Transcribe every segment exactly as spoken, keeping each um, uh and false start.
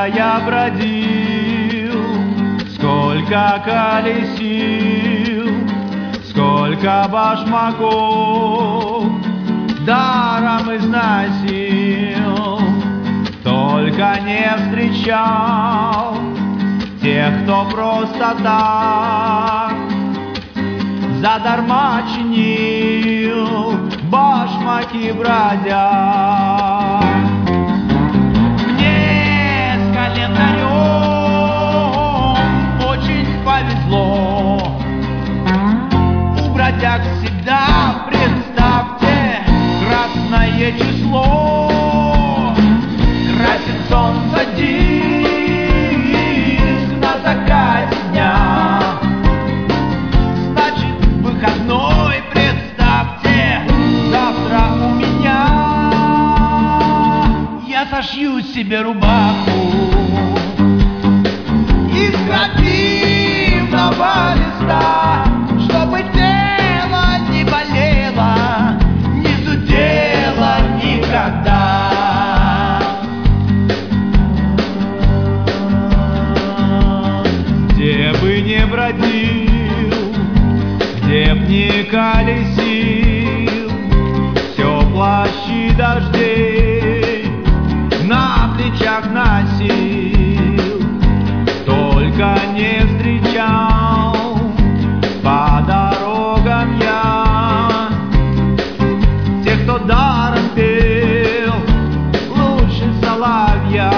я бродил, сколько колесил, сколько башмаков даром износил, только не встречал тех, кто просто так задарма чинил башмаки бродя. Мне с календарем очень повезло, у бродяг всегда, представьте, красное число. Красит солнце диск на закате дня, значит выходной, представьте, завтра у меня. Я сошью себе рубаху из крапивного листа, чтобы тело не болело, не зудело никогда. Где бы не бродил, где б не колесил, все плащи дождей на плечах носил, только не встречал по дорогам я тех, кто даром пел лучше соловья.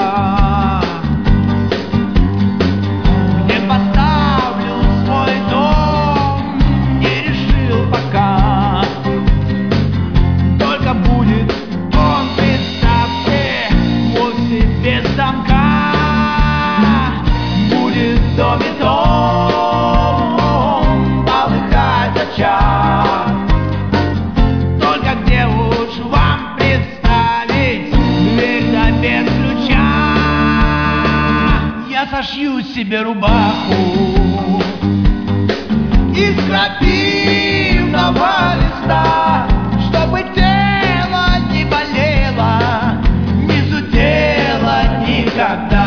Только где уж вам представить дверь да без ключа? Я сошью себе рубаху из крапивного листа, чтобы тело не болело, не зудело никогда.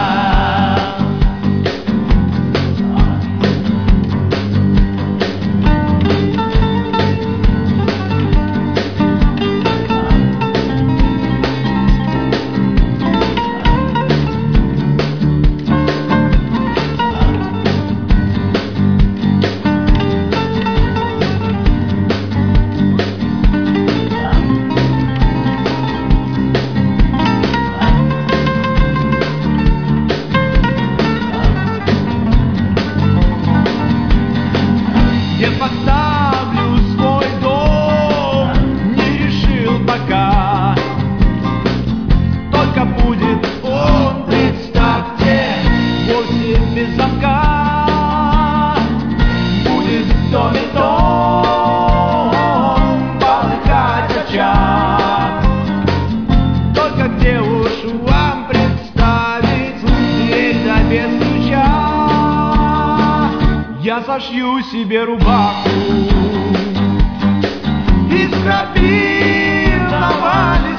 Я поставлю свой дом, не решил пока, только будет он, представьте, вовсе без замка. Будет в доме дом, полыхать очаг, только где уж вам представить дверь да без ключа? Я сошью себе рубаху из крапивного листа.